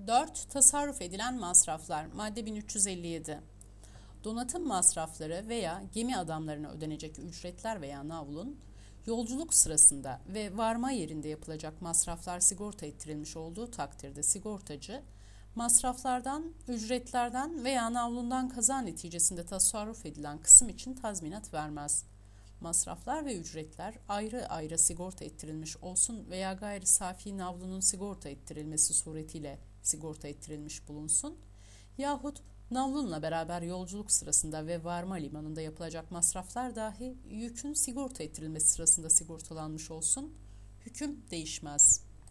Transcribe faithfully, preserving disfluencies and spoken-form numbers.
dört. Tasarruf edilen masraflar. Madde bin üç yüz elli yedi. Donatım masrafları veya gemi adamlarına ödenecek ücretler veya navlun yolculuk sırasında ve varma yerinde yapılacak masraflar sigorta ettirilmiş olduğu takdirde sigortacı, masraflardan, ücretlerden veya navlundan kaza neticesinde tasarruf edilen kısım için tazminat vermez. Masraflar ve ücretler ayrı ayrı sigorta ettirilmiş olsun veya gayri safi navlunun sigorta ettirilmesi suretiyle sigorta ettirilmiş bulunsun yahut navlunla beraber yolculuk sırasında ve varma limanında yapılacak masraflar dahi yükün sigorta ettirilmesi sırasında sigortalanmış olsun, hüküm değişmez.